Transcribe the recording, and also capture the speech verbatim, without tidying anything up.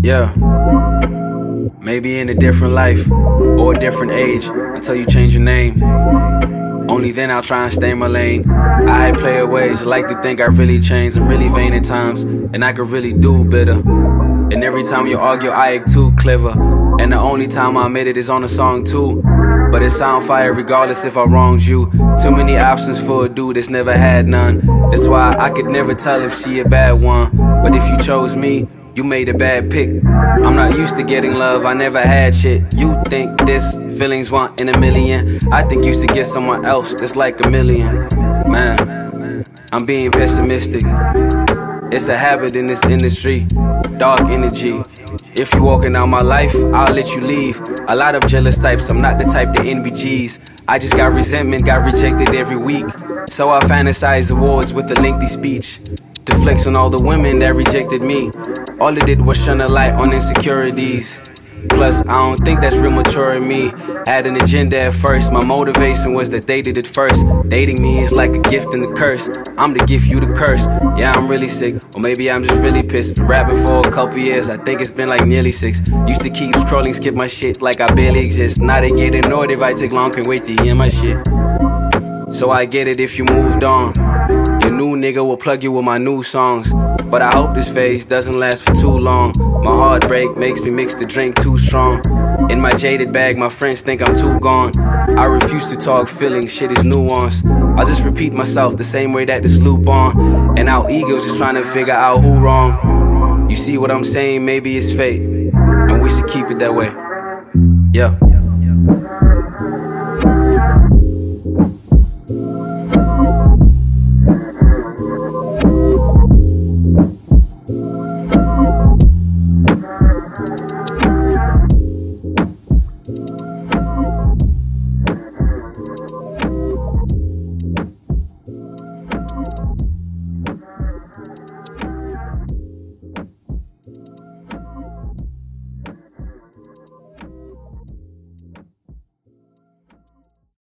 Yeah, maybe in a different life or a different age until you change your name. Only then I'll try and stay in my lane. I hate player ways, I like to think I really changed. I'm really vain at times, and I could really do better. And every time you argue, I act too clever. And the only time I admit it is on a song too. But it sound fire regardless if I wronged you. Too many options for a dude that's never had none. That's why I could never tell if she a bad one. But if you chose me, you made a bad pick. I'm not used to getting love, I never had shit. You think this feelings one in a million. I think you should get someone else that's like a million. Man, I'm being pessimistic. It's a habit in this industry. Dark energy. If you walking out my life, I'll let you leave. A lot of jealous types, I'm not the type to envy G's. I just got resentment, got rejected every week. So I fantasize awards with a lengthy speech to flex on all the women that rejected me. All it did was shine a light on insecurities. Plus, I don't think that's real mature in me. Had an agenda at first, my motivation was that they did it first. Dating me is like a gift and a curse. I'm the gift, you the curse. Yeah, I'm really sick, or maybe I'm just really pissed. Been rapping for a couple years, I think it's been like nearly six. Used to keep scrolling, skip my shit like I barely exist. Now they get annoyed if I take long, can't wait to hear my shit. So I get it if you moved on. Your new nigga will plug you with my new songs. But I hope this phase doesn't last for too long. My heartbreak makes me mix the drink too strong. In my jaded bag, my friends think I'm too gone. I refuse to talk feelings, shit is nuanced. I just repeat myself the same way that this loop on. And our egos just trying to figure out who wrong. You see what I'm saying? Maybe it's fate, and we should keep it that way. Yeah.